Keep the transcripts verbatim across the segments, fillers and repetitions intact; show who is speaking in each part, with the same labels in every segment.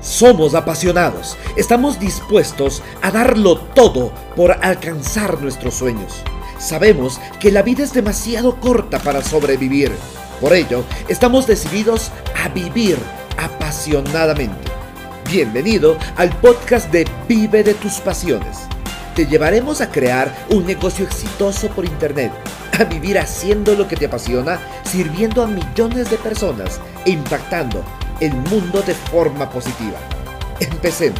Speaker 1: Somos apasionados, estamos dispuestos a darlo todo por alcanzar nuestros sueños. Sabemos que la vida es demasiado corta para sobrevivir. Por ello, estamos decididos a vivir apasionadamente. Bienvenido al podcast de Vive de tus pasiones. Te llevaremos a crear un negocio exitoso por internet, a vivir haciendo lo que te apasiona, sirviendo a millones de personas e impactando el mundo de forma positiva. Empecemos.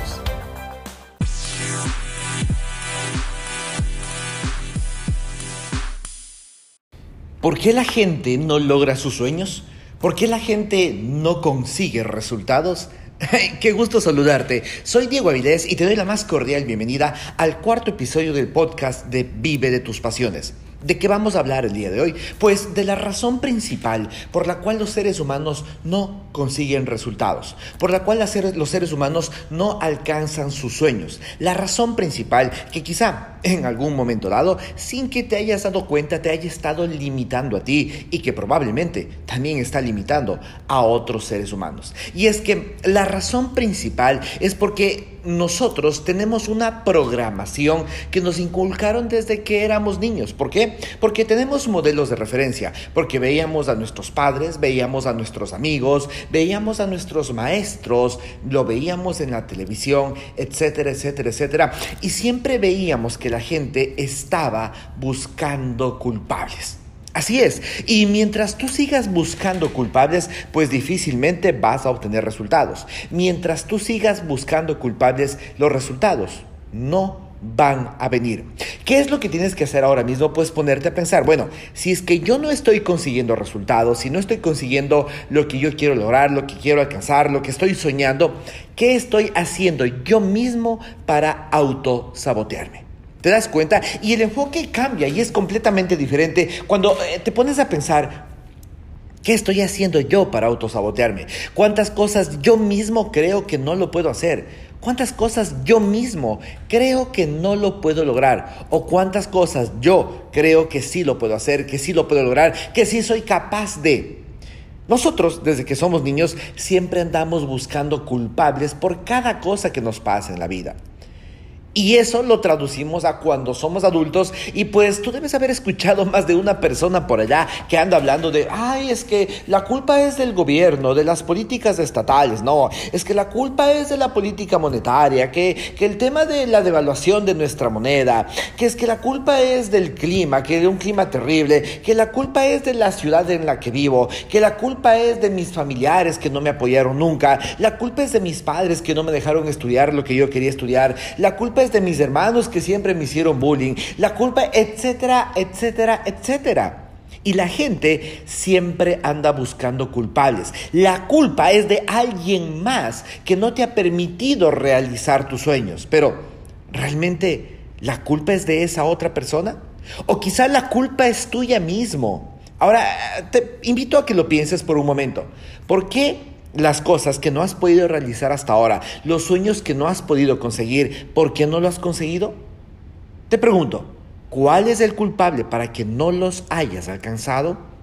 Speaker 1: ¿Por qué la gente no logra sus sueños? ¿Por qué la gente no consigue resultados? Qué gusto saludarte. Soy Diego Avilés y te doy la más cordial bienvenida al cuarto episodio del podcast de Vive de tus pasiones. ¿De qué vamos a hablar el día de hoy? Pues de la razón principal por la cual los seres humanos no consiguen resultados, por la cual los seres humanos no alcanzan sus sueños. La razón principal que quizá en algún momento dado, sin que te hayas dado cuenta, te haya estado limitando a ti y que probablemente también está limitando a otros seres humanos. Y es que la razón principal es porque nosotros tenemos una programación que nos inculcaron desde que éramos niños. ¿Por qué? Porque tenemos modelos de referencia, porque veíamos a nuestros padres, veíamos a nuestros amigos, veíamos a nuestros maestros, lo veíamos en la televisión, etcétera, etcétera, etcétera. Y siempre veíamos que la gente estaba buscando culpables. Así es, y mientras tú sigas buscando culpables, pues difícilmente vas a obtener resultados. Mientras tú sigas buscando culpables, los resultados no van a venir. ¿Qué es lo que tienes que hacer ahora mismo? Pues ponerte a pensar, bueno, si es que yo no estoy consiguiendo resultados, si no estoy consiguiendo lo que yo quiero lograr, lo que quiero alcanzar, lo que estoy soñando, ¿qué estoy haciendo yo mismo para autosabotearme? ¿Te das cuenta? Y el enfoque cambia y es completamente diferente cuando eh, te pones a pensar, ¿qué estoy haciendo yo para autosabotearme? ¿Cuántas cosas yo mismo creo que no lo puedo hacer? ¿Cuántas cosas yo mismo creo que no lo puedo lograr? ¿O cuántas cosas yo creo que sí lo puedo hacer, que sí lo puedo lograr, que sí soy capaz de? Nosotros, desde que somos niños, siempre andamos buscando culpables por cada cosa que nos pasa en la vida. Y eso lo traducimos a cuando somos adultos y pues tú debes haber escuchado más de una persona por allá que anda hablando de ay, es que la culpa es del gobierno, de las políticas estatales, no, es que la culpa es de la política monetaria, que, que el tema de la devaluación de nuestra moneda, que es que la culpa es del clima, que de un clima terrible, que la culpa es de la ciudad en la que vivo, que la culpa es de mis familiares que no me apoyaron nunca, la culpa es de mis padres que no me dejaron estudiar lo que yo quería estudiar, la culpa es de mis hermanos que siempre me hicieron bullying, la culpa, etcétera, etcétera, etcétera. Y la gente siempre anda buscando culpables. La culpa es de alguien más que no te ha permitido realizar tus sueños. Pero, ¿realmente la culpa es de esa otra persona? O quizá la culpa es tuya mismo. Ahora, te invito a que lo pienses por un momento. ¿Por qué las cosas que no has podido realizar hasta ahora, los sueños que no has podido conseguir, por qué no lo has conseguido? Te pregunto, ¿cuál es el culpable para que no los hayas alcanzado?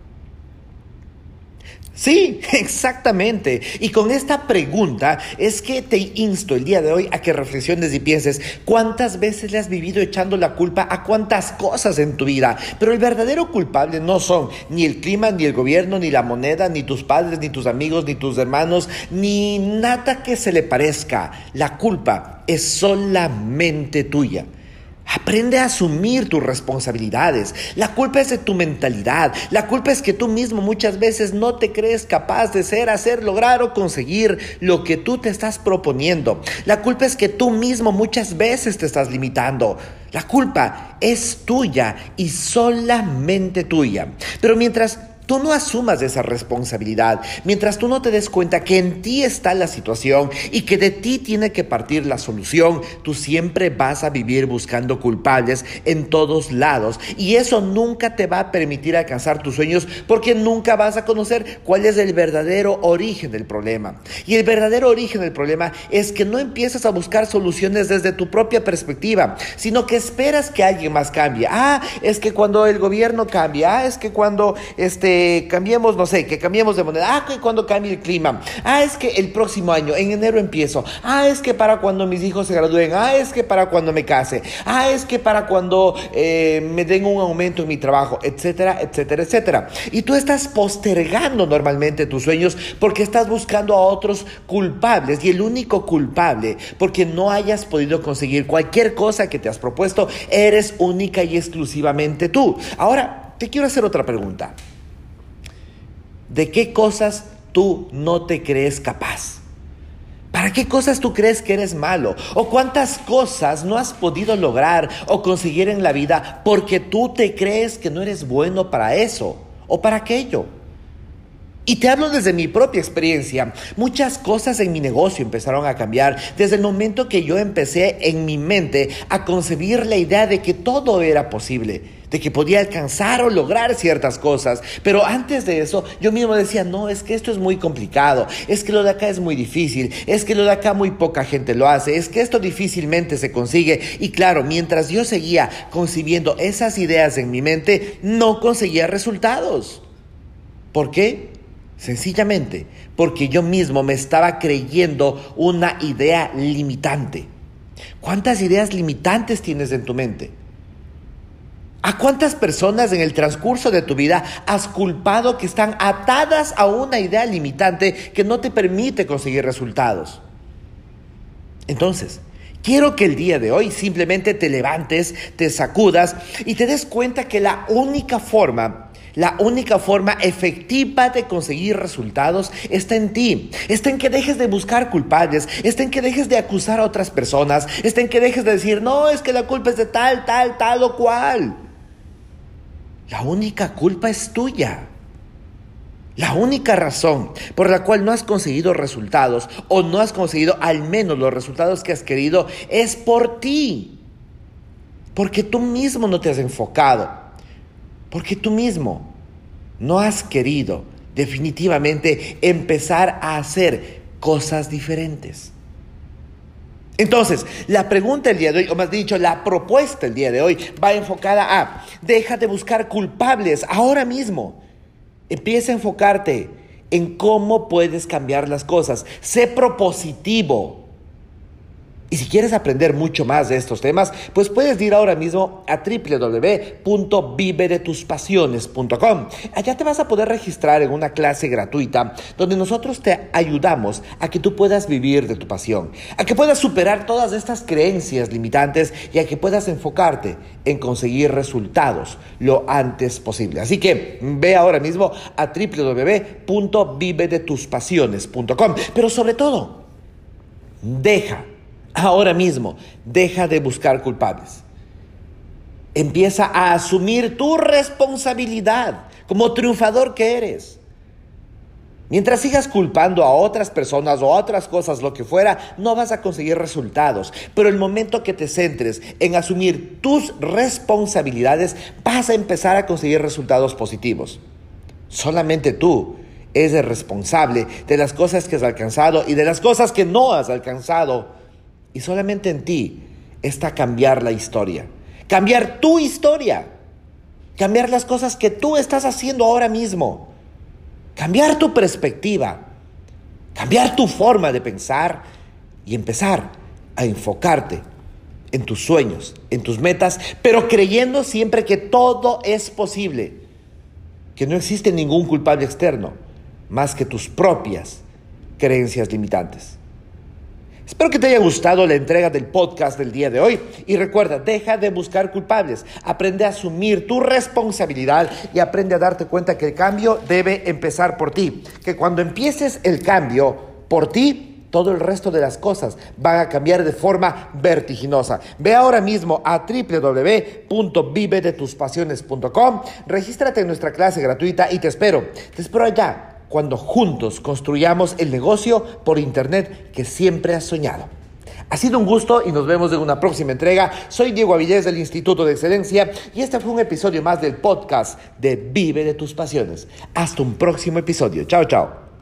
Speaker 1: Sí, exactamente. Y con esta pregunta es que te insto el día de hoy a que reflexiones y pienses cuántas veces le has vivido echando la culpa a cuántas cosas en tu vida. Pero el verdadero culpable no son ni el clima, ni el gobierno, ni la moneda, ni tus padres, ni tus amigos, ni tus hermanos, ni nada que se le parezca. La culpa es solamente tuya. Aprende a asumir tus responsabilidades. La culpa es de tu mentalidad. La culpa es que tú mismo muchas veces no te crees capaz de ser, hacer, lograr o conseguir lo que tú te estás proponiendo. La culpa es que tú mismo muchas veces te estás limitando. La culpa es tuya y solamente tuya. Pero mientras tú no asumas esa responsabilidad, mientras tú no te des cuenta que en ti está la situación y que de ti tiene que partir la solución, tú siempre vas a vivir buscando culpables en todos lados y eso nunca te va a permitir alcanzar tus sueños porque nunca vas a conocer cuál es el verdadero origen del problema. Y el verdadero origen del problema es que no empiezas a buscar soluciones desde tu propia perspectiva, sino que esperas que alguien más cambie. Ah, es que cuando el gobierno cambia, ah, es que cuando este que cambiemos, no sé, que cambiemos de moneda. Ah, que cuando cambie el clima. Ah, es que el próximo año, en enero empiezo. Ah, es que para cuando mis hijos se gradúen. Ah, es que para cuando me case. Ah, es que para cuando eh, me den un aumento en mi trabajo, etcétera, etcétera, etcétera. Y tú estás postergando normalmente tus sueños porque estás buscando a otros culpables. Y el único culpable porque no hayas podido conseguir cualquier cosa que te has propuesto, eres única y exclusivamente tú. Ahora, te quiero hacer otra pregunta. ¿De qué cosas tú no te crees capaz? ¿Para qué cosas tú crees que eres malo? ¿O cuántas cosas no has podido lograr o conseguir en la vida porque tú te crees que no eres bueno para eso o para aquello? Y te hablo desde mi propia experiencia. Muchas cosas en mi negocio empezaron a cambiar desde el momento que yo empecé en mi mente a concebir la idea de que todo era posible, de que podía alcanzar o lograr ciertas cosas. Pero antes de eso, yo mismo decía, no, es que esto es muy complicado, es que lo de acá es muy difícil, es que lo de acá muy poca gente lo hace, es que esto difícilmente se consigue. Y claro, mientras yo seguía concibiendo esas ideas en mi mente, no conseguía resultados. ¿Por qué? Sencillamente porque yo mismo me estaba creyendo una idea limitante. ¿Cuántas ideas limitantes tienes en tu mente? ¿A cuántas personas en el transcurso de tu vida has culpado que están atadas a una idea limitante que no te permite conseguir resultados? Entonces, quiero que el día de hoy simplemente te levantes, te sacudas y te des cuenta que la única forma La única forma efectiva de conseguir resultados está en ti. Está en que dejes de buscar culpables. Está en que dejes de acusar a otras personas. Está en que dejes de decir, no, es que la culpa es de tal, tal, tal o cual. La única culpa es tuya. La única razón por la cual no has conseguido resultados o no has conseguido al menos los resultados que has querido es por ti. Porque tú mismo no te has enfocado. Porque tú mismo no has querido definitivamente empezar a hacer cosas diferentes. Entonces, la pregunta del día de hoy, o más dicho, la propuesta del día de hoy va enfocada a: deja de buscar culpables ahora mismo. Empieza a enfocarte en cómo puedes cambiar las cosas. Sé propositivo. Y si quieres aprender mucho más de estos temas, pues puedes ir ahora mismo a doble u doble u doble u punto vive de tus pasiones punto com. Allá te vas a poder registrar en una clase gratuita donde nosotros te ayudamos a que tú puedas vivir de tu pasión, a que puedas superar todas estas creencias limitantes y a que puedas enfocarte en conseguir resultados lo antes posible. Así que ve ahora mismo a doble u doble u doble u punto vive de tus pasiones punto com. Pero sobre todo, deja Ahora mismo, deja de buscar culpables. Empieza a asumir tu responsabilidad como triunfador que eres. Mientras sigas culpando a otras personas o a otras cosas, lo que fuera, no vas a conseguir resultados. Pero el momento que te centres en asumir tus responsabilidades, vas a empezar a conseguir resultados positivos. Solamente tú eres el responsable de las cosas que has alcanzado y de las cosas que no has alcanzado. Y solamente en ti está cambiar la historia, cambiar tu historia, cambiar las cosas que tú estás haciendo ahora mismo, cambiar tu perspectiva, cambiar tu forma de pensar y empezar a enfocarte en tus sueños, en tus metas, pero creyendo siempre que todo es posible, que no existe ningún culpable externo más que tus propias creencias limitantes. Espero que te haya gustado la entrega del podcast del día de hoy y recuerda, deja de buscar culpables, aprende a asumir tu responsabilidad y aprende a darte cuenta que el cambio debe empezar por ti, que cuando empieces el cambio por ti, todo el resto de las cosas van a cambiar de forma vertiginosa. Ve ahora mismo a doble u doble u doble u punto vive de tus pasiones punto com, regístrate en nuestra clase gratuita y te espero, te espero allá, cuando juntos construyamos el negocio por internet que siempre has soñado. Ha sido un gusto y nos vemos en una próxima entrega. Soy Diego Avilés del Instituto de Excelencia y este fue un episodio más del podcast de Vive de tus Pasiones. Hasta un próximo episodio. Chao, chao.